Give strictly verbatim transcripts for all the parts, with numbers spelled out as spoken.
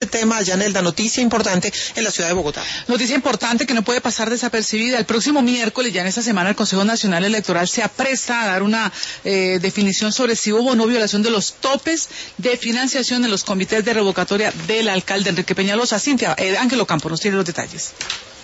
tema, Yanelda, noticia importante en la ciudad de Bogotá. Noticia importante que no puede pasar desapercibida. El próximo miércoles, ya en esta semana, el Consejo Nacional Electoral se apresta a dar una eh, definición sobre si hubo o no violación de los topes de financiación en los comités de revocatoria del alcalde Enrique Peñalosa. Cintia, eh, Ángelo Campo nos tiene los detalles.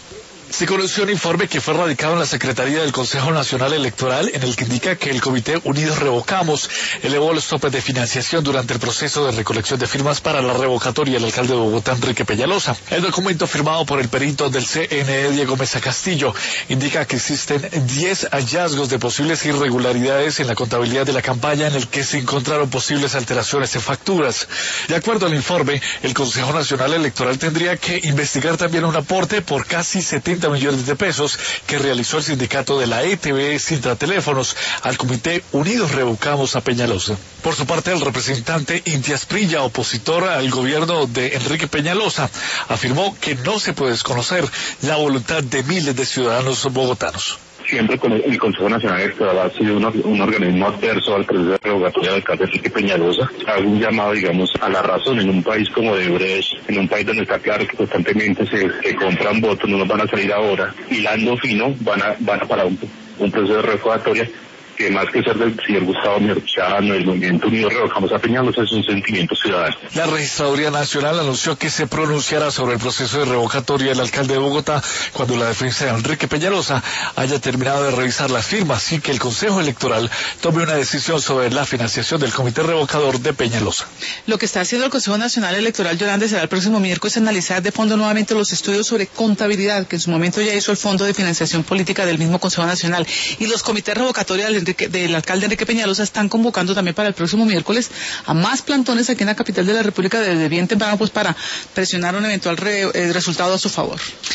Se conoció un informe que fue radicado en la Secretaría del Consejo Nacional Electoral en el que indica que el Comité Unidos Revocamos elevó los topes de financiación durante el proceso de recolección de firmas para la revocatoria del alcalde de Bogotá, Enrique Peñalosa. El documento firmado por el perito del C N E, Diego Mesa Castillo, indica que existen diez hallazgos de posibles irregularidades en la contabilidad de la campaña en el que se encontraron posibles alteraciones en facturas. De acuerdo al informe, el Consejo Nacional Electoral tendría que investigar también un aporte por casi setenta millones de pesos que realizó el sindicato de la E T V Sintra Teléfonos al Comité Unidos Revocamos a Peñalosa. Por su parte, el representante Inti Asprilla, opositor al gobierno de Enrique Peñalosa, afirmó que no se puede desconocer la voluntad de miles de ciudadanos bogotanos. Siempre con el Consejo Nacional Electoral ha sido un, un organismo adverso al proceso de revocatoria del alcalde Enrique Peñalosa. Hago un llamado, digamos, a la razón en un país como de Brecht, en un país donde está claro que constantemente se, se compran votos, no nos van a salir ahora, hilando fino, van a, van a parar un, un proceso de revocatoria que más que ser del señor Gustavo Merchano, el Movimiento Unido Revocamos a Peñalosa, es un sentimiento ciudadano. La Registraduría Nacional anunció que se pronunciará sobre el proceso de revocatoria del alcalde de Bogotá cuando la defensa de Enrique Peñalosa haya terminado de revisar las firmas y que el Consejo Electoral tome una decisión sobre la financiación del comité revocador de Peñalosa. Lo que está haciendo el Consejo Nacional Electoral, Yolanda, será el próximo miércoles analizar de fondo nuevamente los estudios sobre contabilidad, que en su momento ya hizo el Fondo de Financiación Política del mismo Consejo Nacional, y los comités revocatorios del Enrique, del alcalde Enrique Peñalosa están convocando también para el próximo miércoles a más plantones aquí en la capital de la República desde bien temprano, pues para presionar un eventual re, eh, resultado a su favor.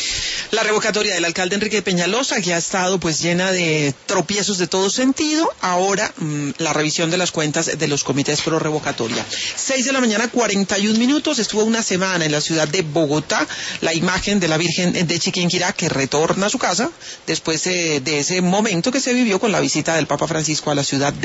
La revocatoria del alcalde Enrique Peñalosa, que ha estado pues llena de tropiezos de todo sentido, ahora mmm, la revisión de las cuentas de los comités pro revocatoria. Seis de la mañana, cuarenta y un minutos, estuvo una semana en la ciudad de Bogotá la imagen de la Virgen de Chiquinquirá, que retorna a su casa después eh, de ese momento que se vivió con la visita del Papa Francisco a la ciudad de